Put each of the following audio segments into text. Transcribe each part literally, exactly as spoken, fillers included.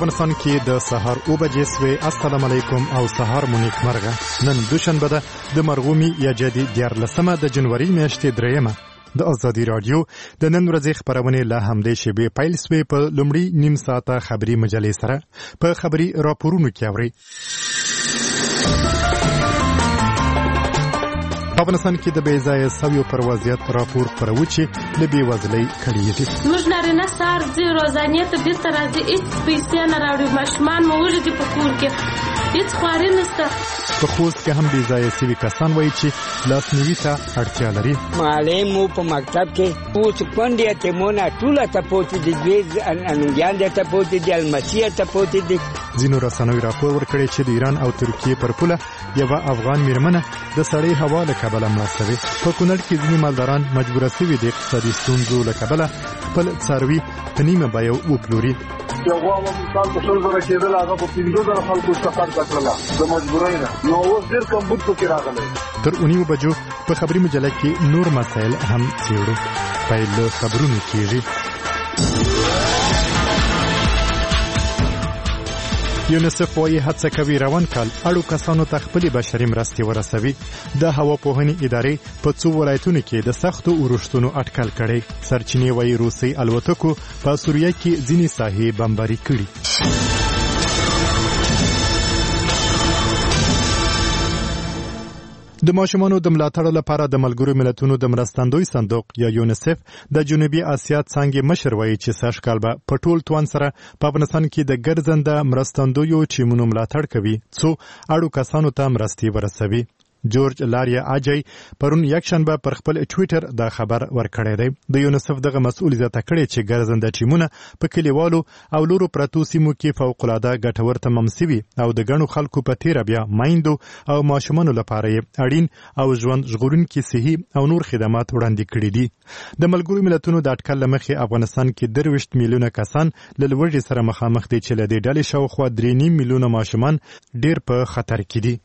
افغانستان کې د سهار او بجې سوې. السلام علیکم او سهار مو نیک مرغه. نن دوشنبه ده د مرغومي یا جدي دیارلسمه د جنوري میاشتې دریمه. د ازادي رادیو د نن ورځې خبرونه له همدې شیبې پیل سوې. په لومړي نیم ساعته خبري مجلې سره په خبري راپورونو کې اوري. افغانستان کې د بې ځایه سویو پر وضعیت راپور خپروي چې له بېوزلۍ کړېږي. موږ نارینه سهار ځي روزانې ته بېرته راځي، هېڅ پیسې نه راوړي، ماشومان مو وږي دي په کور کې، هېڅ خواري نشته. په خوست کې هم بې ځایه سوي کسان وایي چې لاسنیوي ته اړتیا لري. معلم مو په مکتب کې اوس کونډې یتیمونه ټوله تپوس دي، دوی انونګیان دي تپوس دي، المسیح تپوس دي. ځینو رسنیو راپور ورکړی چې د ایران او ترکیې پر پوله یوه افغان میرمنه د سړې هوا له کبله مړه شوې. په کونړ کې ځینې مالداران مجبوره شوي د اقتصادي ستونزو له کبله خپل څاروي په نیمه بیه وپلوري. یو غوا به مثال په شل زره کېدل، هغه په پنځه زره خلکو سفر کړله د مجبورۍ نه، نو اوس ډېر کمبود پکې راغلی. تر اونیو بجو په خبري مجله کې نور مسایل هم څېړو. پیل له خبرونو کېږي. یونیسف وايي هڅه کوي روان کال اړو کسانو ته خپلې بشري مرستې ورسوي. د هواپوهنې ادارې په څو ولایتونو کې د سختو اورښتونو اټکل کړی. سرچینې وايي روسي الوتکو په سوریه کې ځینې ساحې بمباري کړي. د ماشومانو د ملاتړ لپاره د ملګرو ملتونو د مرستندوی صندوق یا یونیسف د جنوبي اسیا څانګې مشر وایي چې سږ کال به په ټول توان سره په افغانستان کې د ګرځنده مرستندویو ټیمونو ملاتړ کوي څو اړو کسانو ته مرستې ورسوي. جورج لاریا اجای پرون یکشنبه پر خپل ټویټر دا خبر ورکړی دی. د یونیسف دغه مسؤل زیاته کړی چې ګرځنده ټیمونه په کلیوالو او لورو پرتو سیمو کې فوق‌العاده ګټور تمام سوي او د ګڼو خلکو په تیره بیا مایندو او ماشومانو لپاره یې اړین او ژوند ژغورونکي صحي او نور خدمات وړاندې کړي دي. د ملګرو ملتونو د اټکل له مخې افغانستان کې درویشت میلیونه کسان له لوږې سره مخامخ دي چې له دې ډلې شاوخوا درې نیم میلیونه ماشومان ډېر په خطر کې دي.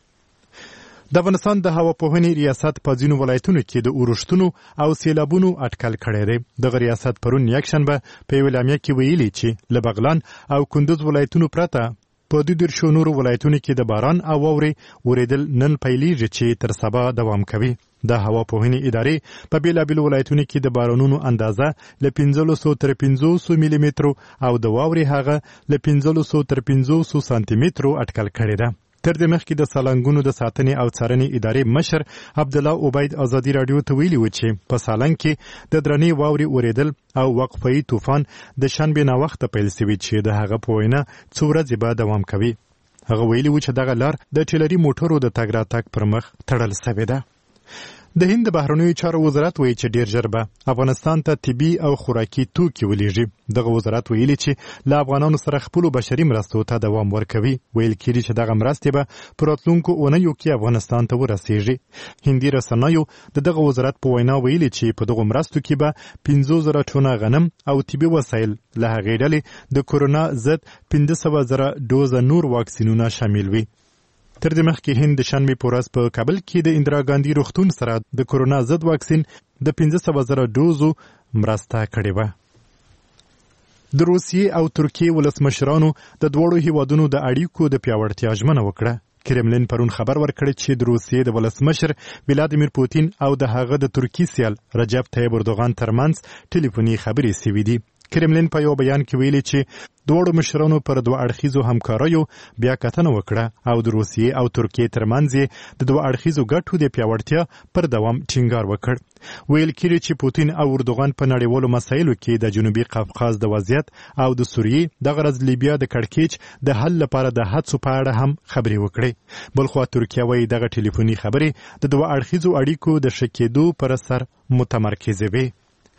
د افغانستان د هواپوهنې ریاست په ځینو ولایتونو کې د اورښتونو او سیلابونو اټکل کړی دی. دغه ریاست پرون یکشنبه په یوه اعلامیه کې ویلي چې له بغلان او کندوز ولایتونو پرته په دوه دېرشو نورو ولایتونو کې د باران او واورې اورېدل نن پیلېږي چې تر سبا دوام کوي. د هواپوهنې ادارې په بېلابېلو ولایتونو کې د بارانونو اندازه له پنځلسو تر پنځوسو میلي مترو او د واورې هغه له پنځلسو تر پنځوسو سانتي مترو اټکل کړې ده. تر دې مخکې د سالنګونو د ساتنې او څارنې ادارې مشر عبدالله عبید ازادي راډیو ته ویلي و چې په سالنګ کې د درنې واورې اورېدل او وقفه‌ای طوفان د شنبې ناوخته پیل شوی چې د هغه په وینا څو ورځې به دوام کوي. هغه ویلي و چې دغه لار د ټیلري موټرو د تګ راتګ پر مخ تړل شوې ده. د هند د بهرنیو چارو وزارت وایي چې ډیر ژر به افغانستان ته طبي او خوراکي توکي ولېږي. دغه وزارت ویلي چې له افغانانو سره خپلو بشري مرستو ته دوام ورکوي. ویل کېږي چې دغه مرستې به په راتلونکو اونیو کې افغانستان ته ورسېږي. هندي رسنیو د دغه وزارت په وینا ویلي چې په دغو مرستو کې به پنځه زره ټونه غنم او طبي وسایل له هغې ډلې د کورونا ضد پنځه سوه زره ډوزه نور واکسینونه شامل وي. تر دې مخکې هند د شنبې په ورځ په کابل کې د اندرا ګاندي روغتون سره د کورونا ضد واکسین د پنځه سوه زره ډوزو مرسته کړې وه. د روسیې او ترکیې ولسمشرانو د دواړو هیوادونو د اړیکو د پیاوړتیا ژمنه وکړه. کرملین پرون خبر ورکړی چې د روسیې د ولسمشر ولادیمیر پوتین او د هغه د ترکیې سیال رجب طیب اردوغان ترمنځ ټلیفوني خبرې شوې دي. کرملین په یو بیان کې ویلي چې دواړو مشرانو پر دوه اړخیزو همکاریو بیا کتنه وکړه او د روسیې او ترکیې ترمنځ د دوه اړخیزو ګټو د پیاوړتیا پر دوام ټینګار وکړ. ویل کېږي چې پوتین او اردوغان په نړیوالو مسایلو کې د جنوبي قفقاز د وضعیت او د سوریې د غرض لیبیا د کړکېچ د حل لپاره د هڅو په اړه هم خبرې وکړي. بلخوا ترکیه وايي دغه ټلیفوني خبرې د دوه اړخیزو اړیکو د ښه کېدو پر اثر متمرکزې وي.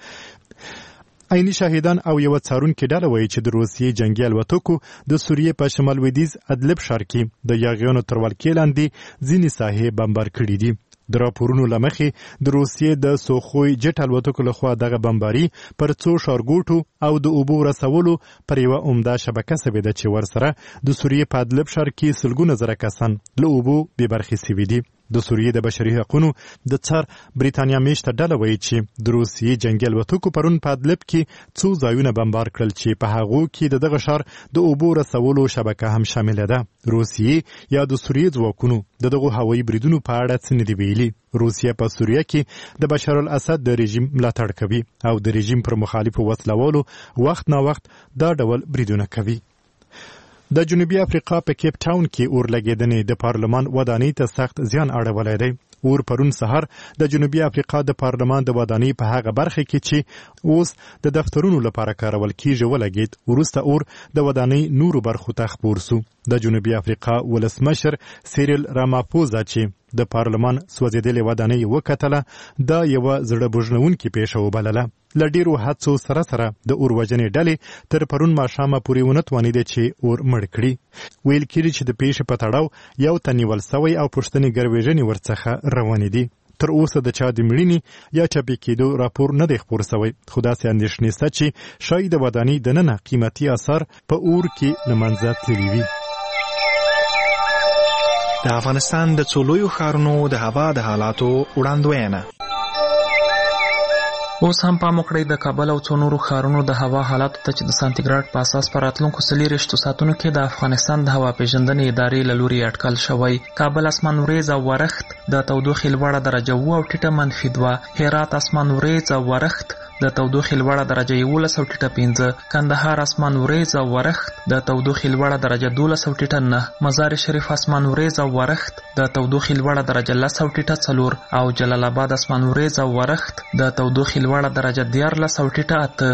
عیني شاهدان او یو څارونکي ډله وایي چې د روسیې جنگي الوتکو د سوریې په شمال لویدیځ ادلب ښار کې د یاغیانو تر ولکې لاندې ځینې ساحې بمبار کړي دي. د راپورونو له مخې د روسیې د سوخوی جټ الوتکو لخوا دغه بمباري پر څو ښارګوټو او د اوبو رسولو پر یوه عمده شبکه شوې ده چې ورسره د سوریې په ادلب ښار کې سلګونه زره کسان له اوبو بې برخې شوي دي. د سوریې د بشري حقوقو د څار بریتانیا میشته ډله وایي چې د روسیې جنګي الوتکو پرون په ادلب کې څو ځایونه بمبار کړل چې په هغو کې د دغه ښار د اوبو رسولو شبکه هم شامله ده. روسیې یا د سوریې ځواکونو د دغو هوایي بریدونو په اړه څه نه دي ویلي. روسیه په سوریه کې د بشار الاسد د رژیم ملاتړ کوي او د رژیم پر مخالفو وسلوالو وخت نا وخت دا ډول بریدونه کوي. د جنوبي افریقا په کیپ ټاون کې اور لګیدنې د پارلمان ودانۍ ته سخت زیان اړولی دی. اور پرون سهار د جنوبي افریقا د پارلمان د ودانۍ په هغه برخه کې چې اوس د دفترونو لپاره کارول کیږي ولګید. وروسته اور د ودانۍ نورو برخو ته خپور سو. د جنوبي افریقا ولسمشر سیریل راماپوزا چې د پارلمان سوځېدلې ودانۍ وکتله دا یوه زړه بوژنونکې پیښه وبلله. له ډېرو هڅو سره سره د اور وژنې ډلې تر پرون ماښامه پورې ونه توانېدې چې اور مړ کړي. ویل کېږي چې د پیښې په تړاو یو تن نیول سوی او پوښتنې ګروېږنې ورڅخه روانې دي. تر اوسه د چا د مړینې یا چاپې کېدو راپور نه دی خپور سوی، خو داسې اندېښنې شته چې ښایي د ودانۍ دننه قیمتي اثار په اور کې له منځه تللي وي. د افغانستان د څو لویو ښارونو د هوا د حالاتو وړاندوینه. اوس هم پام وکړئ د کابل او څو نورو ښارونو د هوا حالاتو ته چې د سانتیګراډ په اساس په راتلونکو څلېرویشتو ساعتونو کې د افغانستان د هوا پیژندنې ادارې له لوري اټکل شوی. کابل اسمان وریځ او ورښت د تودوخې لوړه درجه اوه او ټیټه منفي دوه. هرات اسمان وریځ او ورښت د تودوخې لوړه درجه یولس او ټیټه پنځه. کندهار اسمان وریځ او ورښت د تودوخې لوړه درجه دولس او ټیټه نه. مزار شریف اسمان وریځ او ورښت د تودوخې لوړه درجه لس او ټیټه څلور. او جلال آباد اسمان وریځ او ورښت د تودوخې لوړه درجه دیارلس او ټیټه اته.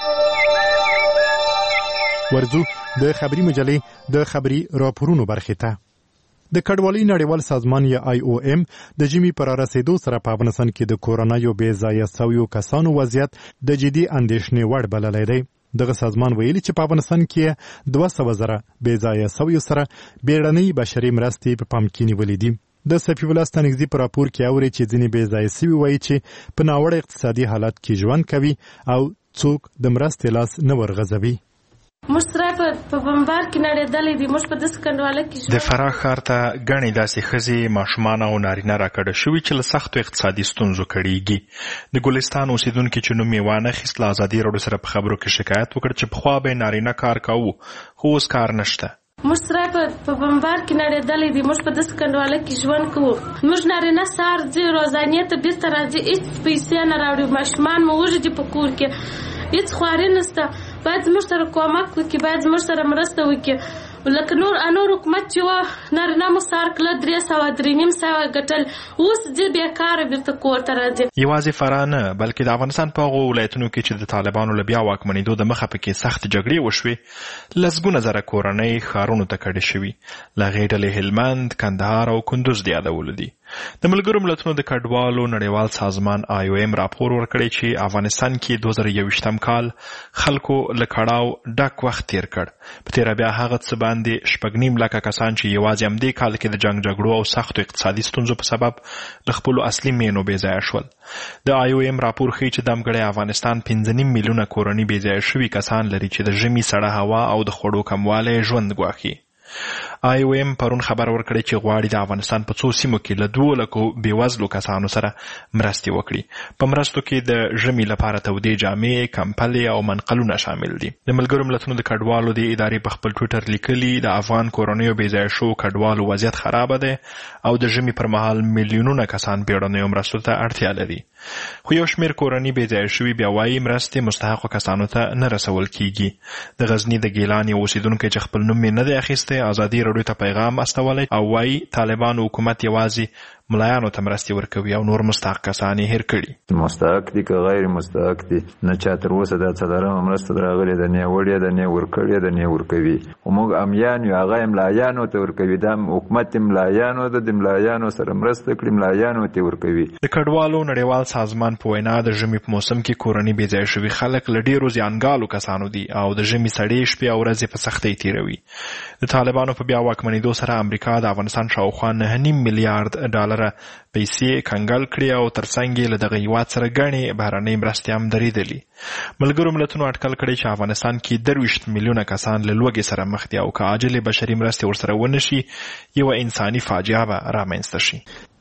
ورځو د خبري مجلې د خبري راپورونو برخې ته. د کډوالۍ نړیوال سازمان یا آی او ایم د ژمي پر رسیدو سره په افغانستان کې د کورونا یو بې ځایه سویو کسانو وضعیت د جدي اندېښنې وړ بللی دی. دغه سازمان ویلي چې په افغانستان کې دوه سوه زره بې ځایه سویو سره بیړنۍ بشري مرستې په پام کې نیولې دي. د صفي الله ستانکزي په راپور کې اوري چې ځینې بې ځایه سوي وایي چې په ناوړه اقتصادي حالت کې ژوند کوي او څوک د مرستې لاس نه ورغځوي. موږ سره په بمبار کې نړېدلې دي. موږ په داسې کنډواله کې د فراه ښار ته ګڼې داسې ښځې، ماشومان او نارینه راکډه شوي چې له سختو اقتصادي ستونزو کړېږي. د ګلستان اوسېدونکي چې نوم یې وانخیست له ازادي راډیو سره په خبرو کې شکایت وکړ چې پخوا به یې نارینه کار کوو خو اوس کار نشته. موږ سره په بمبار کې نړېدلې دي. موږ په داسې کنډواله کې ژوند کوو. موږ نارینه سهار ځي روزانې ته بېرته راځي، هېڅ پیسې نه راوړي. ماشومان مو وږي دي په کور کې، هېڅ خواري نشته. باید زموږ سره کومک وکړي، باید زموږ سره مرسته وکړي. لکه نور نور حکومت چې وه نارینه مو سهار کله درې سوه درې نیم سوه ګټل، اوس ځي بېکاره بېرته کور ته راځي. یوازې فراه نه بلکې د افغانستان په هغو ولایتونو کې چې د طالبانو له بیا واکمنېدو د مخه پکې سخت جګړې وشوې، لسګونه زره کورنۍ ښارونو ته کډې شوي. له هغې ډلې هلمند، کندهار او کندوز د یادولو دي. د ملګرو ملتونو د کډوالو نړیوال سازمان آی او ایم راپور ورکړی چې افغانستان کې دوه زره یوویشتم کال خلکو له کړاو ډک وخت تیر کړ. په تېره بیا هغه څه باندې شپږ نیم لکه کسان چې یوازې همدې کال کې د جنګ جګړو او سختو اقتصادي ستونزو په سبب له خپلو اصلي مینو بې ځایه شول. د آی او ایم راپور ښیي چې دمګړی افغانستان پنځه نیم میلیونه کورنۍ بې ځایه شوي کسان لري چې د ژمي سړه هوا او د خوړو کموالی ژوند ګواښي. آی او ایم پرون خبر ورکړی چې غواړي د افغانستان په څو سیمو کې له دوو لکو بېوزلو کسانو سره مرستې وکړي. په مرستو کې د ژمي لپاره تودې جامې، کمپلې او منقلونه شامل دي. د ملګرو ملتونو د کډوالو د ادارې په خپل ټویټر لیکلي د افغان کورنیو بې ځایه شوو کډوالو وضعیت خرابه دی او د ژمي پر مهال میلیونونه کسان بیړنیو مرستو ته اړتیا لري. خو یو شمېر کورنۍ بې ځایه شوي بیا وایي مرستې مستحقو کسانو ته نه رسول کیږي. د غزني د ګیلان یو اوسېدونکی چې خپل نوم یې نه دی اخیستی ازادي راډیو ته پیغام استولی او وایي طالبانو حکومت یوازې ملایانو ته مرستې ورکوي او نور مستحق کسان یې هېر کړي. مستحق دي که غیر مستحق دي، نه چا تر اوسه دا څلورمه مرسته راغلې ده، نه وړې ده، نه ورکړې ده، نه ورکوي. خو موږ امیان یو، هغه یې ملایانو ته ورکوي. دا حکومت یې ملایانو ده، د ملایانو سره مرسته کړي، ملایانو ته ورکوي. د کډوالو نړیوال سازمان په وینا د ژمي په موسم کې کورنۍ بې ځایه شوي خلک له ډېرو زیانګالو کسانو دي او د ژمي سړې شپې او ورځې په سختۍ تېروي. د طالبانو په بیا واکمنېدو سره امریکا د افغانستان شاوخوا نهه نیم میلیارډ ډالره پیسې کنګل کړي او ترڅنګ یې له دغه هېواد سره ګڼې بهرنۍ مرستې هم درېدلي. ملګرو ملتونو اټکل کړی چې افغانستان کې درویشت میلیونه کسان له لوږې سره مخ دي او که عاجلې بشري مرستې ورسره ونه شي یوه انساني فاجعه به رامنځته شي.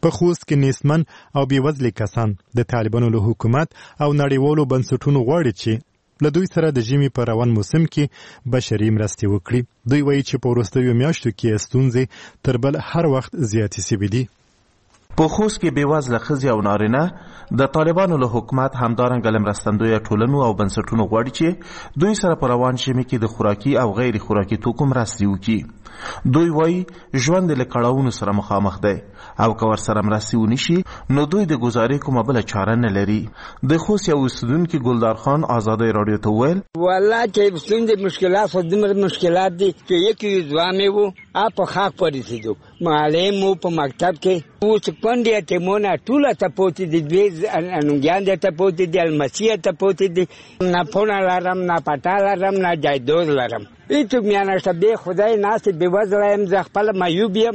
په خوست کې نیستمن او بېوزلي کسان د طالبانو له حکومت او نړیوالو بنسټونو غواړي چې له دوی سره د ژمي په روان موسم کې بشري مرستې وکړي. دوی وایي چې په وروستیو میاشتو کې ستونزې تر بل هر وخت زیاتې سوي دي. په خوست کې بېوزله ښځې او نارینه د طالبانو له حکومت همدارنګه له مرستندویه ټولنو او بنسټونو غواړي چې دوی سره په روان ژمي کې د خوراکي او غیر خوراکي توکو مرستې وکړي. دوی وایي ژوند له کړاوونو سره مخامخ دی او که ورسره مرستې ونشي نو دوی د ګزارې کومه بله چاره نه لري. د خوست یو اوسېدونکي ګلدار خان ازادۍ راډیو ته وویل والله چې ستونزې مشکلات خو دومره مشکلات دي چې یکې ځوانې وو هغه په خاک پرېښېدو معلم وو په مکتب کې اوس کونډې یتیمونه ټوله تپوتې دي دوی انونګیان دې تپوتې دي المسیح تپوتې دي نه پونه لرم نه پټا لرم نه جایداد لرم هیڅوک میا نشته بې خدای ناستې بېوزله یم زه خپله معیوب یم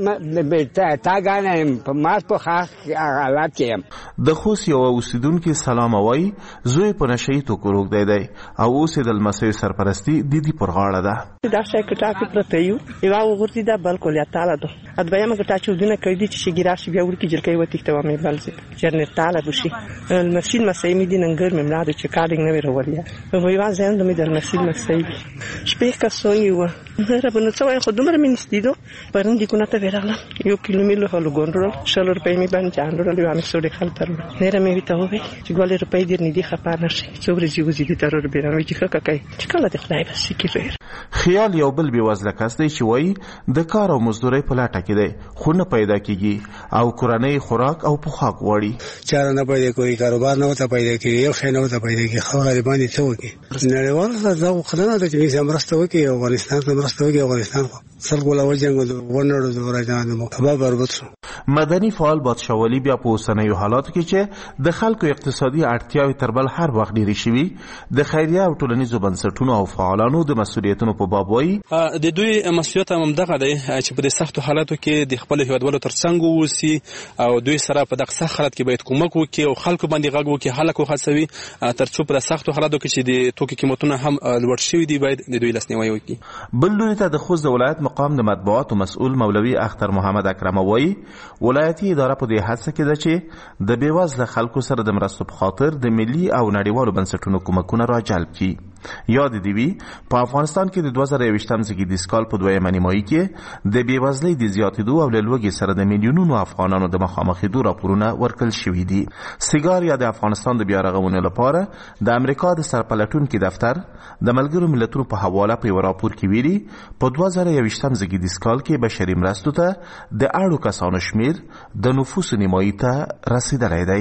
تاګانه یم په ماس په خاک حالات کې یم. د خوست یوه اوسېدونکي سلامه وایي زوی په نشه یي توکو روږدی دی او اوس یې د لمسیو سرپرستي د دې پر غاړه ده. دا شی کټا کې پرته یو یوه وغورځېده بل کلیاتاله ده دویمه کټا چې ودونه کړي دي چې شګي راشي بیا وړکي جلکۍ وتښتوه مې بل ځای جرنټاله بشي المسیل مسۍ مې دي نن ګرمې ملا ده چې کالینګ نه وې راولیا یوازې هم د مې د المسیل مسۍ شپږ کسان یو ربه نو څه وایي خو دومره مې نستېدو پرون دیکونه ته ورغلم یو کیلو مې له هلوګون وړل شل روپۍ مې باندې جان وړل یوه مې سوډې هلته وړل نیره مې ورته وویل چې ګولې روپۍ ډېر نږدې خفه نه شي څو ورځې وځي د ضرور بیران وایي چې ښه ککۍ چې کله د خدای بس کېږي. خیال یو بل بېوزله کس دی چې وایي د کار او مزدورۍ په لټه کې دی خو نه پیدا کېږي او کورنۍ خوراک او پوښاک غواړي. چاره نه پیدا کوي کاروبار نه ورته پیدا کېږي یو شی نه ورته پیدا کېږي خو غریبان یې څه وکړي. نړیوالو سره دا خو نه ده چې موږ مرسته وکړي افغانستان ته مرسته وکړي افغانستان خو خلکو له وجنګو ونړو د ورځانو مکبه بربط شو. مدني فعال بادشاهولي بیا په اوسنیو حالاتو کې چې د خلکو اقتصادي اړتیاوې تر بل هر وخت ډېرې شوي د خیریه او ټولنیزو بنسټونو او فعالانو د مسؤلیتونو په باب وایي د دوی مسؤلیت هم همدغه دی چې په دې سختو حالاتو کې د خپلو هېوادوالو تر څنګ واوسي او دوی سره په دغه سخت حالت کې باید کومک وکړي او خلکو باندې غږ وکړي خلک وهڅوي تر څو په دې سختو حالاتو کې چې د توکو قیمتونه هم لوړ شوي دي باید د دوی لاسنیوی وکړي. بل لوري ته د خوست د ولایت مقام د مطبوعاتو مسؤل مولوي اختر محمد اکرم وایي ولایتي اداره په دې هڅه کې ده چې د بېوزله خلکو سره د مرستو په خاطر د ملي او نړیوالو بنسټونو کومکونه راجلب کړي. یاد دې وي په افغانستان کې د دوه زره یوویشتم زېږدیز کال په دویمه نیمایي کې د بېوزلۍ د زیاتېدو او له لوږې سره د میلیونونو افغانانو د مخامخېدو راپورونه ورکړل شوي دي. سیګار یا د افغانستان د بیا رغونې لپاره د امریکا د سرپلټونکي دفتر د ملګرو ملتونو په حواله په یو راپور کې ویلي په دوه زره یوویشتم زېږدیز کال کې بشري مرستو ته د اړو کسانو شمیر د نفوسو نیمایي ته رسیدلی دی.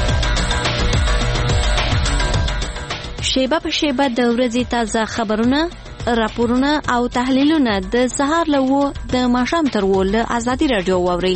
شیبه په شیبه د ورځې تازه خبرونه، راپورونه او تحلیلونه د سهار له اوه د ماښام تر اوه له ازادي راډیو واورئ.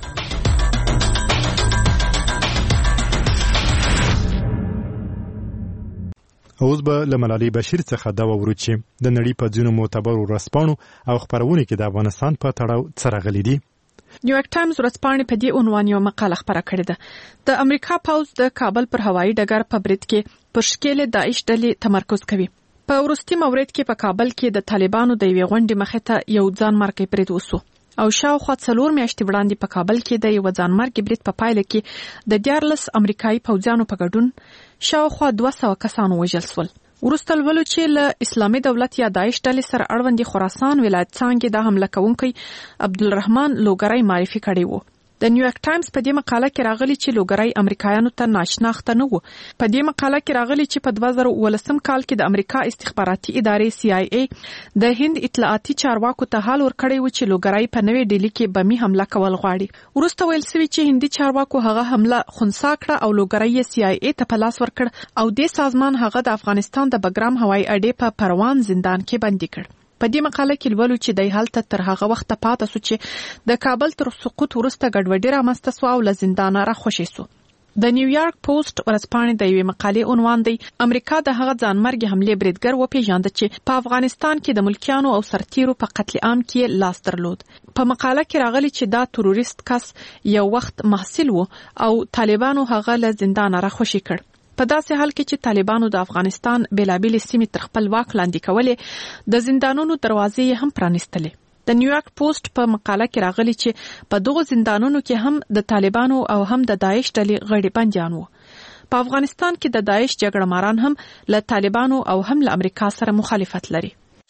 اوس به له ملالۍ بشیر څخه دا واورو چې د نړۍ په ځینو معتبرو ورځپاڼو او خپرونو کې د افغانستان په تړاو څه راغلي دي. نیویارک ټایمز ورځپاڼې په دې عنوان یو مقاله خپره کړې ده. د امریکا پوځ د کابل پر هوایي ډګر په برید کې پر ښکېلې داعش ډلې تمرکز کوي. په وروستي مورد کې په کابل کې د طالبانو د یوې غونډې مخې ته یو ځانمرګي برید وسو او شاوخوا څلور میاشتې وړاندې په کابل کې د یو ځانمرګي برید په پایله کې د دیارلس امریکایي پوځیانو په ګډون شاوخوا دوه سوه کسان وژل شول. وروسته لولو چې له اسلامي دولت یا داعش ډلې سره اړوند خراسان ولایت څانګې د حمله کوونکی عبدالرحمن لوګری معرفي کړی وو. د نیویارک ټایمز په دې مقاله کې راغلی چې لوګری امریکایانو ته ناشناخته نه وو. په دې مقاله کې راغلی چې په دوه زره اوولسم کال کې د امریکا استخباراتي ادارې سی آی ای د هند اطلاعاتي چارواکو ته حال ورکړی و چې لوګری په نوې ډیلي کې بمي حمله کول غواړي. وروسته ویل سوي چې هندي چارواکو هغه حمله خنثی کړه او لوګری یې سی آی ای ته په لاس ورکړ او دې سازمان هغه د افغانستان د بګرام هوایي اډې په پروان زندان کې بندي کړ. په دې مقاله کې لولو چې د هلته تر هغه وخت پاتې سو چې د کابل تر سقوط وروسته ګډوډي رامنځته سوه او له زندانه راخوشې سو. د نیویارک پوسټ ورځپاڼې د یوې مقالې عنوان دی امریکا د هغه ځانمرګي حملې بریدګر وپېژانده چې په افغانستان کې د ملکیانو او سرتیرو په قتل عام کې لاس درلود. په مقاله کې راغلی چې دا تروریست کس یو وخت محصل و او طالبانو هغه له زندانه راخوشې کړ. په داسې حال کې چې طالبانو د افغانستان بیلابېلې سیمې تر خپل واک لاندې کولې د زندانونو دروازې هم پرانیستلې. د نیویارک پوسټ په مقاله کې راغلی چې په دغو زندانونو کې هم د طالبانو او هم د داعش ډلې غړي بنديان وو. په افغانستان کې د داعش جګړه ماران هم له طالبانو او هم له امریکا سره مخالفت لري.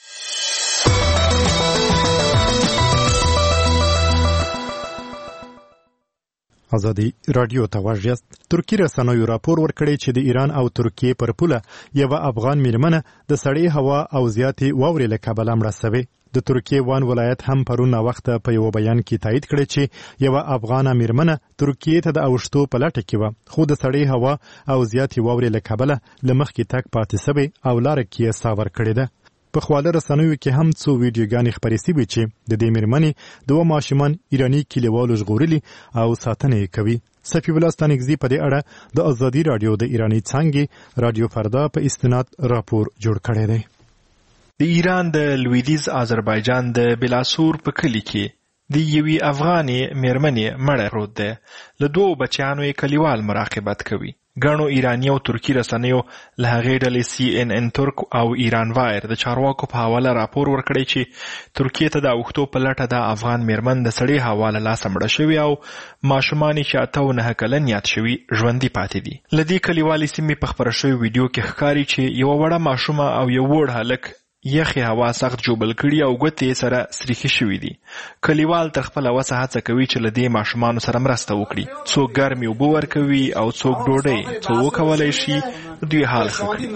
ازادي رادیو ته واژیاست. ترکی رسنیو راپور ورکړی چې د ایران او ترکیې پر پوله یو افغان میرمنه د سړې هوا او زیاتې واورې له کبله مړه شوې. د ترکیې وان ولایت هم پرون وخت په یو بیان کې تایید کړی چې یو افغانه میرمنه ترکیې ته د اوشتو په لټه کې و، خو د سړې هوا او زیاتې واورې له کبله له مخکې تک پاتې شوې او لاره کې ساور کړې ده. په خواله رسنیو کې هم څو ویډیوګانې خپرې شوې چې د دې میرمنې دوه ماشومان ایراني کلیوالو ژغورلي او ساتنه یې کوي. صفی الله ستانکزي په دې اړه د ازادي رادیو د ایراني څانګې رادیو فردا په استناد راپور جوړ کړی دی. د ایران د لویدیز آذربایجان د بلاسور په کلی کې د یوې افغانې میرمنې مړه پروت دی. له دوو بچیانو یې کلیوال مراقبت کوي. ګڼو ایرانی او ترکی رسنیو له هغې ډلې سی ان ان ترک او ایران وایر د چارواکو په حواله راپور ورکړی چې ترکیې ته د اوښتو په لټه د افغان میرمن د سړې هوا له لاسه مړه شوې او ماشومان یې چې اته او نهه کلن یاد شوي ژوندي پاتې دي. له دې کلیوالې سیمې په خپره شوې ویډیو کې ښکاري چې یوه وړه ماشومه او یو وړ هلک یخې هوا سخت جوبل کړي او ګوتې سره سریښې شوي دي. کلیوال تر خپله وسه هڅه کوي چې له دې ماشومانو سره مرسته وکړي. څوک ګرمې اوبه ورکوي او څوک ډوډۍ. څو وکولی شي دوی حال ښه کړي.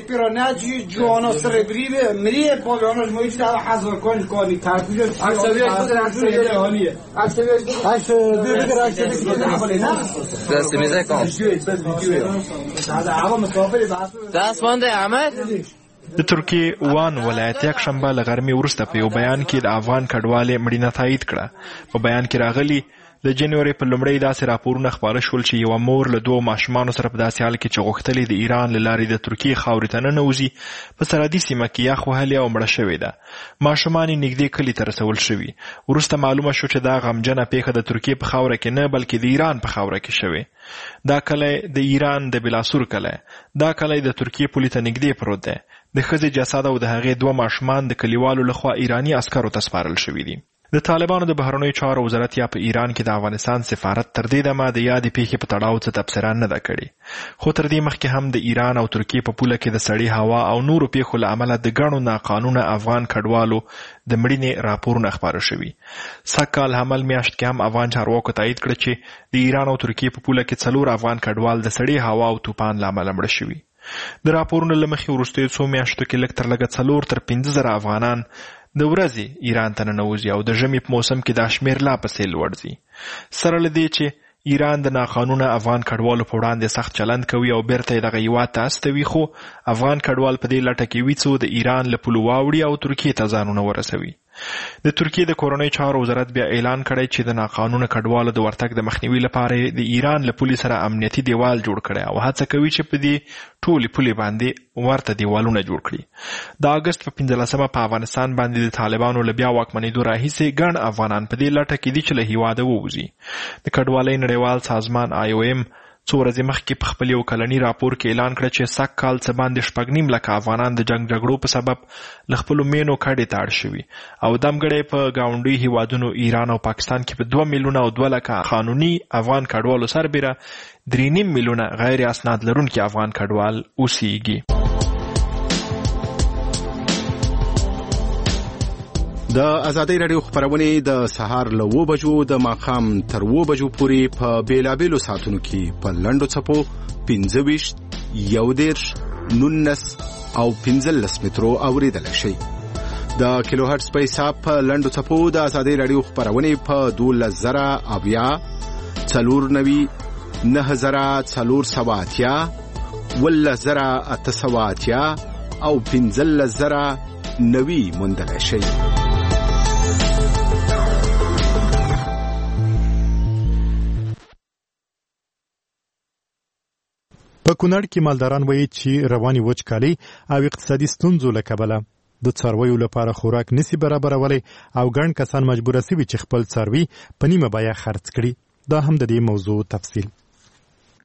د ترکیې وان ولایت یک شنبه له غرمې وروسته په یو بیان کې د افغان کډوالې مړینه تایید کړه. په بیان کې راغلي د جنوري په لومړۍ داسې راپورونه خپاره شول چې یوه مور له دوو ماشومانو سره په داسې حال کې چې غوښتلې د ایران له لارې د ترکیې خاورې ته ننوځي په سرحدي سیمه کې یخ وهلې او مړه شوې ده. ماشومان یې نږدې کلي ته رسول شوي. وروسته معلومه شو چې دا غمجنه پیښه د ترکیې په خاوره کې نه بلکې د ایران په خاوره کې شوې. دا کلی د ایران د بلاسور کلی. دا کلی د ترکیې پولې ته نږدې پروت دی. د ښځې جسد او د هغې دوه ماشومان د کلیوالو لخوا ایراني عسکرو ته سپارل شوي دي. د طالبانو د بهرنیو چارو وزارت یا په ایران کې د افغانستان سفارت تر دې دمه د یادې پیښې په تړاو څه تبصره نه ده کړې. خو تر دې مخکې هم د ایران او ترکیې په پوله کې د سړې هوا او نورو پیښو له امله د ګڼو ناقانونه افغان کډوالو د مړینې راپورونه خپاره شوي. سږ کال حمل میاشت کې هم افغان چارواکو تایید کړه چې د ایران او ترکیې په پوله کې څلور افغان کډوال د سړې هوا او طوفان له امله مړه شوي. د راپورونو له مخې وروستیو څو میاشتو کې لږ تر لږه څلور تر پنځه زره افغانان د ورځې ایران ته ننوځي او د ژمي په موسم کې دا شمېر لا پسې لوړ ځي. سره له دې چې ایران د ناقانونه افغان کډوالو په وړاندې سخت چلند کوي او بیرته یې دغه هېواد ته استوي، خو افغان کډوال په دې لټه کې وي څو د ایران له پولو واوړي او ترکیې ته ځانونه ورسوي. د ترکیې د کورنۍ چارو وزارت بیا اعلان کړی چې د ناقانونه کډوالو د ورتګ د مخنیوي لپاره د ایران له پولې سره امنیتي دیوال جوړ کړی او هڅه کوي چې په دې ټولې پولې باندې ورته دیوالونه جوړ کړي. د اګست په پنځلسمه په افغانستان باندې د طالبانو له بیا واکمنېدو راهیسې ګڼ افغانان په دې لټه کې دي چې له هېواده ووځي. د کډوالۍ نړیوال سازمان آی او ایم څو ورځې مخکې په خپل یو کلني راپور کې اعلان کړه چې سږ کال څه باندې شپږ نیم لکه افغانان د جنګ جګړو په سبب له خپلو مینو کډې ته اړ شوي او دمګړی په ګاونډیو هېوادونو ایران او پاکستان کې په دوه میلیونه او دوه لکه قانوني افغان کډوالو سربیره درې نیم میلیونه غیر اسناد لرونکي افغان کډوال اوسیږي. د ازادۍ راډیو خپرونې د سهار له اوو بجو د ماښام تر اوو بجو پورې په بیلابیلو ساعتونو کې په لنډو څپو پنځه ویشت، یو دېرش، نولس او پنځلس مترو اورېدلی شئ. د کیلو هرټز په حساب په لنډو څپو د ازادۍ راډیو خپرونې په دولس زره اویا، څلور نوي، نهه زره څلور سوه اتیا، اوولس زره اته سوه اتیا او پنځلس زره نوي موندلی شئ. په کونړ کې مالداران وایي چې رواني وچکالي او اقتصادي ستونزو له کبله د څارویو لپاره خوراک نسی برابرولی او ګڼ کسان مجبوره سوي چې خپل څاروي په نیمه بیه خرڅ کړي. دا هم د دې موضوع تفصیل.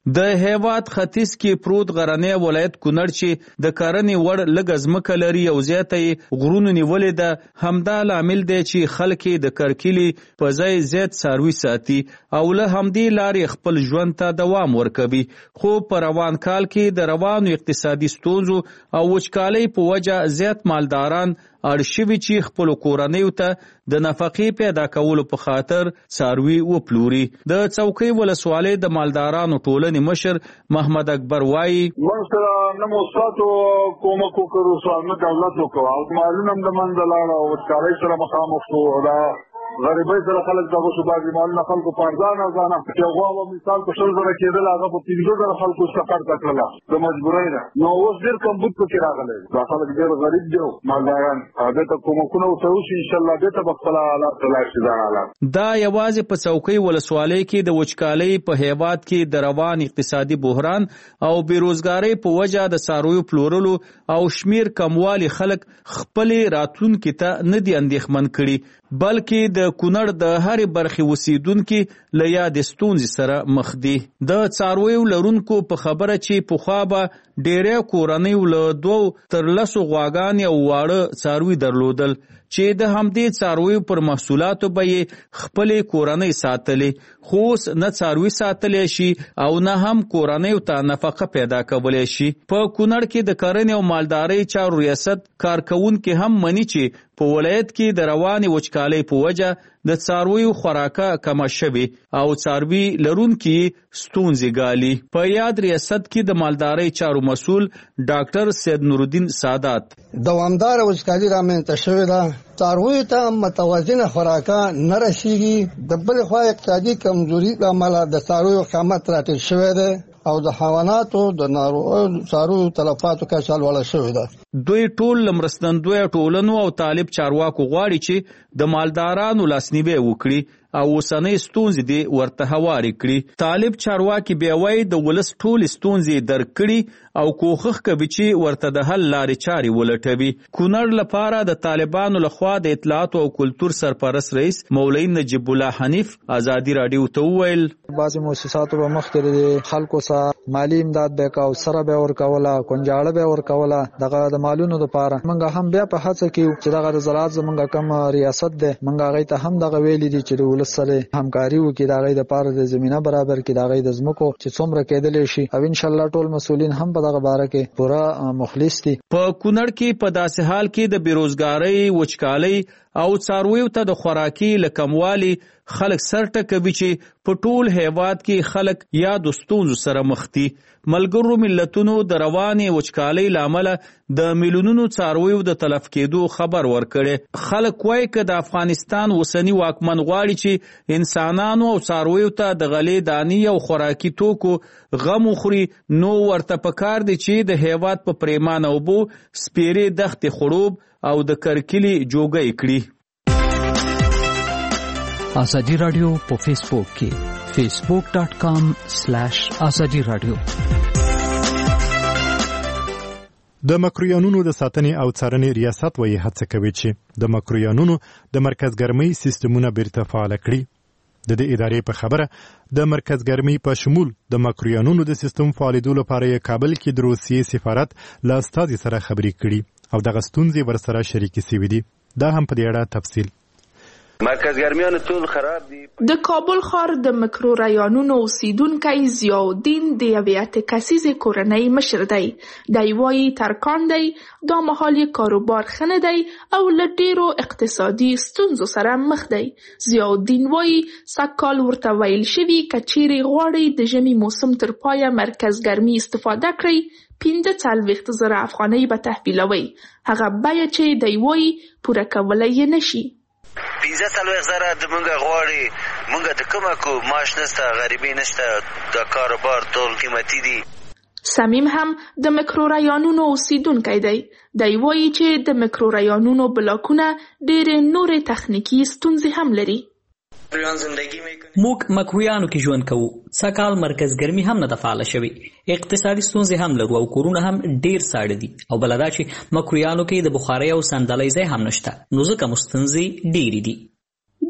د هیواد ختیځ کې پروت غرنی ولایت کونړ چې د کرنې وړ لږ ځمکه لري او زیاته یې غرونو نیولې ده، همدا لامل دی چې خلک د کرکیلي په ځای زیات څاروي ساتي او له همدې لارې خپل ژوند ته دوام ورکوي. خو په روان کال کې د روانو اقتصادي ستونزو او وچکالۍ په وجه زیات مالداران اړ شوي چې خپلو کورنیو ته د نفقې پیدا کولو په خاطر څاروي وپلوري. د څوکۍ ولسوالۍ د مالدارانو ټولنې مشر محمد اکبر وایي موږ سره نه مو ساتو کومک وکړو، نه دولت وکړو او مالونه هم د منځه لاړه او وچکالۍ سره مخامخ شو. دا غریبۍ سره خلک دغه شو، بعضې مالونه خلکو په ارزانه ارزانه یو غوا به مثال په شل زره کېدل، هغه په پنځه زره خلکو سفر ته کړله د مجبورۍ نه. نو اوس ډېر کمبود پکې راغلی، دا خلک ډېر غریب دي مالداران. بېرته کومکونه ورته وشي انشاءالله بېرته به خپله حالات ته لاړ شي. دا حالات دا یوازې په څوکۍ ولسوالۍ کې د وچکالۍ په هیواد کې د روان اقتصادي بحران او بېروزګارۍ په وجه د څارویو پلورلو او شمیر کموالي خلک خپلې راتلونکي ته نه دي اندېښمن کړي، بلکې د کونړ د هرې برخې اوسیدونکي له یادې ستونزې سره مخ دي. د څارویو لرونکو په خبره چې پخوا به ډېری کورنیو له دوو تر لسو غواګانې او واړه څاروي درلودل چې د همدې څارویو پر محصولاتو به یې خپلې کورنۍ ساتلې، خو اوس نه څاروي ساتلی شي او نه هم کورنیو ته نفقه پیدا کولی شي. په کونړ کې د کرنې او مالدارۍ چارو ریاست کارکوونکي هم مني چې په ولایت کې د روانې وچکالۍ په وجه د څارویو خوراکه کمه شوې او څاروي لرونکي ستونزې ګالي. په یاد ریاست کې د مالدارۍ چارو مسؤل ډاکټر سید نورالدین سادات دوامداره وچکالي رامنځته شوې ده، څارویو ته متوازنه خوراکه نه رسیږي. د بلې خوا اقتصادي کمزوري له امله د څارویو قیمت راټیټ شوی دی او د حیواناتو د ناروغیو څارویو تلفاتو کچه لوړه شوې ده. دوی ټول له مرستندویه ټولنو او طالب چارواکو غواړي چې د مالدارانو لاسنیوی وکړي او اوسنۍ ستونزې دې ورته هوارې کړي. طالب چارواکي بیا وایي د ولس ټولې ستونزې درک کړي او کوښښ کوي چې ورته د حل لارې چارې ولټوي. کونړ لپاره د طالبانو لخوا د اطلاعاتو او کلتور سرپرست رئیس مولوي نجیب الله حنیف ازادي راډیو ته وویل بعضې مؤسساتو به مخکې د خلکو سره مالي امداد به کوو، سره به ورکوله، کونجاړه به ورکوله دغه د مالونو دپاره. موږ هم بیا په هڅه کې چې دغه د زراعت زموږ کوم ریاست دی موږ هغوی ته هم دغه ویلي دي چې د ولس سره همکاري وکړي، د هغوی دپاره د زمینه برابر کړي، د هغوی د ځمکو چې څومره کېدلی شي او انشاءالله ټول مسؤلین هم په دغه باره کې پوره مخلص دي. په کونړ کې په داسې حال کې د بېروزګارۍ، وچکالۍ او څارویو ته د خوراکي له کموالي خلک سر ټکوي چې په ټول هیواد کې خلک یا د ستونزو سره مخ دي. ملګرو ملتونو د روانې وچکالۍ له امله د میلیونونو څارویو د تلف کېدو خبر ورکړی. خلک وایي که د افغانستان اوسني واکمن غواړي چې انسانانو او څارویو ته د غلې دانې او خوراکي توکو غم وخوري نو ورته پکار دی چې د هیواد په پریمانه اوبو سپیرې دښتې خړوب او د کرکلي جوګۍ کړي. ازادي راډیو په فیسبوک کې فیسبوک ډاٹ کام سلیش ازادي راډیو. د مکرویانونو د ساتنې او څارنې ریاست وایي هڅه کوي چې د مکرویانونو د مرکزګرمۍ سیستمونه بیرته فعال کړي. د دې ادارې په خبره د مرکزګرمۍ په شمول د مکرویانونو د سیستم فعالېدو لپاره یې کابل کې د روسیې سفارت له استازي سره خبرې کړي او دغه ستونزې ورسره شریکې شوي دي. دا هم په دې اړه تفصیل مرکزګرمیان ټول خراب دي. د کابل ښار د مکرو ریانونو اوسیدونکی ضیاءالدین د یوې اتې کسیزې کورنۍ مشر دی. دی وایي ترکان دی، دا مهال یې کاروبار ښه نه دی او له ډېرو اقتصادي ستونزو سره مخ دی. ضیاءالدین وایي سږکال ورته ویل شوي که چیرې غواړئ د ژمي موسم تر پایه مرکزګرمي استفاده کړئ پنځه څلوېښت زره افغانۍ به تحویلوئ، هغه بیه چې دی وایي پوره کولی یې نشي. پنځه څلوېښت زره د مونږ غواړي، مونږ د کومه کو معاش نشته، غریبي نشته، د کاروبار ټول قیمتي دي. سمیم هم د مکرو ریانونو اوسیدونکی دی. دی وایي چې د مکرو ریانونو بلاکونه ډېرې نورې تخنیکي ستونزې هم لري. موږ مکرویانو کې ژوند کوو. سږکال مرکز ګرمي هم نه ده فعاله شوې، اقتصادي ستونزې هم لرو او کورونه هم ډېر ساړه دي او بله دا چې مکرویانو کې د بخارۍ او صندلۍ ځای هم نشته، نو ځکه مو ستونزې ډېرې دي.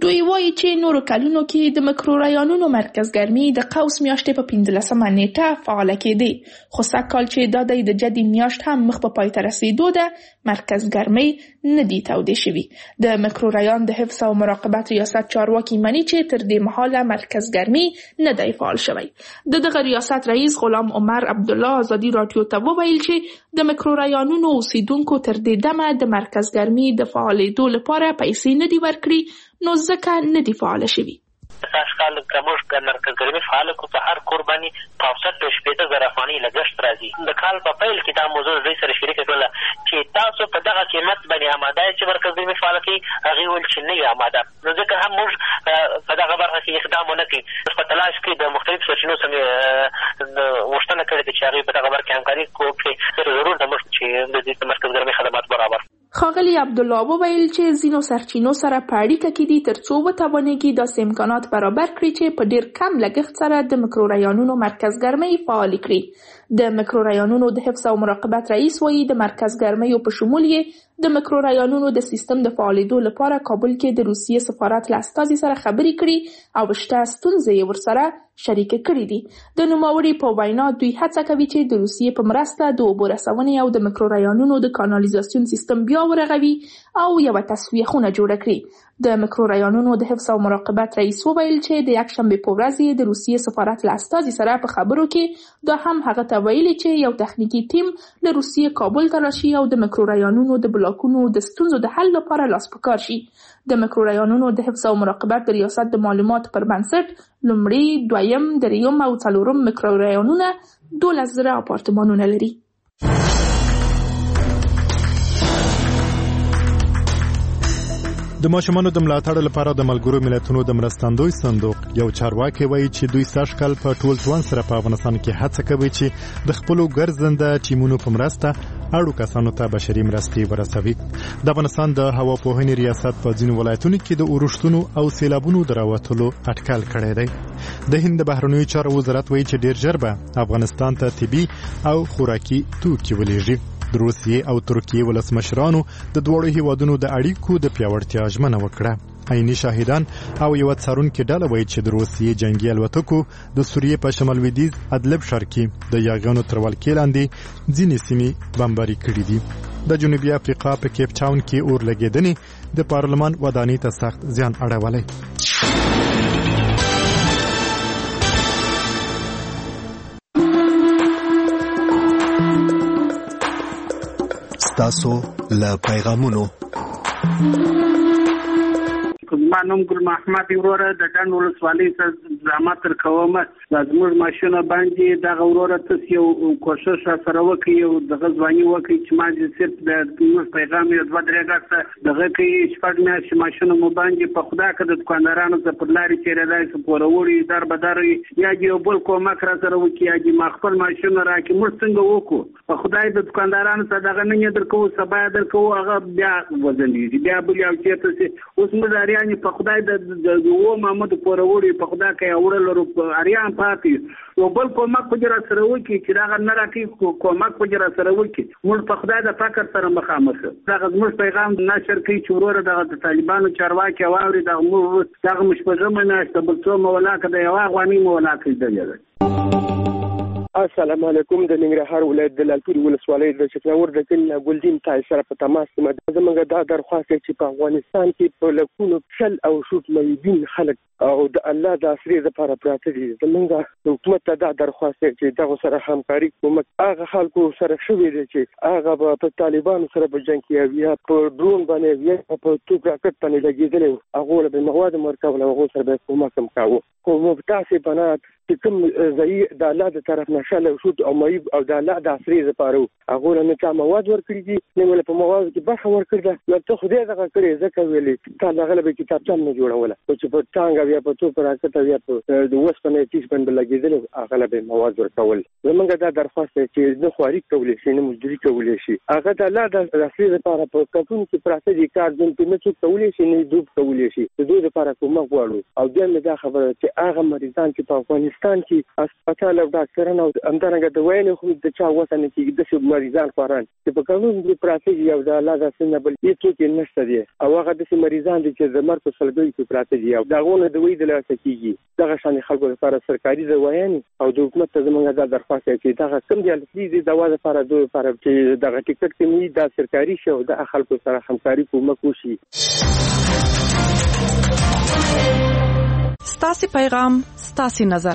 دوی وایي چې نورو کلونو کې د مکروریانونو مرکزګرمي د قوس میاشتې په پنځلسمه نیټه فعاله کېدې، خو سږ کال چې دا دی د جدي میاشت هم مخ په پای ته رسېدو ده، مرکزګرمۍ نه دي تودې شوي. د مکروریان د حفظ او مراقبت ریاست چارواکي مني چې تر دې مهاله مرکزګرمي نه دی فعال شوی. د دغه ریاست رئیس غلام عمر عبدالله ازادي راډیو ته وویل چې د مکروریانونو اوسیدونکو تر دې دمه د مرکزګرمي د فعالېدو لپاره پیسې نه دي ورکړي، نو ځکه نه دي فعاله شوي. سږکال که موږ د مرکزګرمي فعاله کړو، په هر کور باندې په اوسط د شپېته زره افغانۍ لګښت راځي. د کال په پیل کې دا موضوع دوی سره شریکه کړله چې تاسو په دغه قیمت باندې اماده یې چې مرکزګرمي فعاله کړي. هغې وویل چې نه یو اماده، نو ځکه هم موږ په دغه برخه کې اقدام ونه کړي. په تلاش کې د مختلفو سرچینو څخه غوښتنه کړې ده چې هغې په دغه برخه کې همکاري وکړي. ضرور ده موږ چې د دې مرکزګرمي خدمات برابر. ښاغلي عبدالله وویل چې ځینو سرچینو سره په اړیکه کې دي تر څو وتوانېږي داسې امکانات برابر کړي چې په ډېر کم لګښت سره د مکروریانونو مرکزګرمۍ فعالې کړي. د مکروریانونو د حفظ او مراقبت رئیس وایي د مرکزګرمیو په شمول یې د مکروریانونو د سیستم د فعالېدو لپاره کابل کې د روسیې سفارت له استازي سره خبرې کړي او شته ستونزې یې ورسره شریکه کړي دي. د نوموړي په وینا دوی هڅه کوي چې د روسیې په مرسته د اوبو رسونې او د مکروریانونو د کانالیزاسیون سیستم بیا ورغوي او یوه تصفیه خونه جوړه کړي. د مکروریانونو د حفظ او مراقبت رئیس وویل چې د یکشنبې په ورځ یې د روسیې سفارت له استازي سره په خبرو کې دا هم هغه ته ویلي چې یو تخنیکي ټیم له روسیې کابل ته راشي او د مکروریانونو د بلاکونو د ستونزو د حل لپاره لاس په کار شي. د مکروریانونو د حفظ او مراقبت د ریاست د معلوماتو پر بنسټ لومړی، دویم، دریم او څلورم مکروریانونه دولس زره اپارتمانونه لري. د ماشومانو د ملاتړ لپاره د ملګرو ملتونو د مرستندوی صندوق یو چارواکي وایي چې دوی سږ کال په ټول توان سره په افغانستان کې هڅه کوي چې د خپلو ګرځنده ټیمونو په مرسته اړو کسانو ته بشري مرستې ورسوي. د افغانستان د هوا پوهنې ریاست په ځینو ولایتونو کې د اورښتونو او سیلابونو د راوتلو اټکل کړی دی. د هند د بهرنیو چارو وزارت وایي چې ډیر ژر به افغانستان ته طبي او خوراکي توکي ولېږي. د روسیې او ترکیې ولسمشرانو د دواړو هیوادونو د اړیکو د پیاوړتیا ژمنه وکړه. عیني شاهدان او یو څارونکي ډله وایي چې د روسیې جنگي الوتکو د سوریې په شمال لویدیځ ادلب ښار کې د یاغیانو تر ولکې لاندې ځینې سیمې بمباري کړي دي. د جنوبي افریقا په کیپ ټاون کې اور لګېدنې د پارلمان ودانۍ ته سخت زیان اړولی. تاسو له پیغامونو زما نوم ګل محمد وروره د ډنډ ولسوالۍ څخه زحمت تر کوم. دا زموږ ماشونه باندې دغه وروره تاسو یو کوشش سره وکړئ او دغه ځواني وکړئ چې ما دې صرف د موږ پیغام یو دوه درې غاښه دغه کې شپږ میاشتې ماشونه مو باندې په خدا کې د دکاندارانو څخه پر لارې تېرېدای شي پورهوړي در به در یا یو بل کومک را سره وکړي یا دې ما خپل ماشونه راکړي. موږ څنګه وکړو په خدای د دکاندارانو څخه دغه نن یې درکوو سبا یې درکوو هغه بیا وځنډېږي بیا بل یو چېرته شي. اوس موږ اریان په خدای د و محمد پورهوړي په خدا کې اورل ورو اریان پاتې یو بل کومک خو جره سره وکړي چې دغه نه راکړي کومک خو جره سره وکړي. موږ په خدای د فقر سره مخامخ دغه زموږ پیغام نشر کوي چې وروره دغه د طالبانو چارواکي واوري دغه موږ دغه مشپږمه میاشت بل څو مولا که د یوه افغاني مولا کېدلی. السلام علیکم. د ننګرهار ولایت د لالپورې ولسوالۍ د چکناور د کلي ګلدین تای سره په تماس کې زموږ دا درخواست دی چې په افغانستان کې په لکونو شل او شوټ میدین خلک او د الله د عصرې لپاره پراته دي. زموږ حکومت ته دا درخواست دی چې دغه سره همکاري کومک هغه خلکو سره شوي دي چې هغه په طالبانو سره په جنګ کې یا په ډرون باندې یا په توپ راکټ باندې لګېدلي هغو به مواد ورکول هغو سره به کومک هم کاوه. خو مفتاسې بنات چې کوم ځای د الله د طرف نه شل او شوټ او معیب او د الله د عصرې لپاره هغو له نه چا مواد ورکړي دي نه ولې په موادو کې برخه ورکړې ده. نو ته خدای دغه کړې ځکه ویلې تا دغه له به کتابچه هم نه جوړوله چې په ټانګ یا په توپ راکټ او یا په د اوسپنې تیز باندې لګېدلي هغه له به مواد ورکول. زموږ دا درخواست دی چې نه خواري کولی شي نه مزدوري کولی شي. هغه د الله د عصرې لپاره په کټون کې پراته دي کار ځین په نه څوک کولی شي نه دوب کولی شي. د دوی لپاره کومک غواړو. او بیا مې دا خبره چې هغه مریضان چې په افغانستان افغانستان کې هسپتال او ډاکټران او همدارنګه د وینې خو د چا وسه نه کېږي داسې مریضان خوران چې په قانون کې پراته دي او د الله داسې نه بل هېڅوک یې نشته دی او هغه داسې مریضان دي چې د مرګ په سلګیو کې پراته دي او د هغو نه دوی د لاسه کېږي دغه شانې خلکو لپاره سرکاري دوايانې او د حکومت ته زموږ دا درخواست دی چې دغه کوم دي اصلي دي دوا لپاره دوی لپاره چې دغه ټیکټ کمي دا سرکاري شي او د خلکو سره همکاري کومک وشي. ستاسو پیغام ستاسو نظر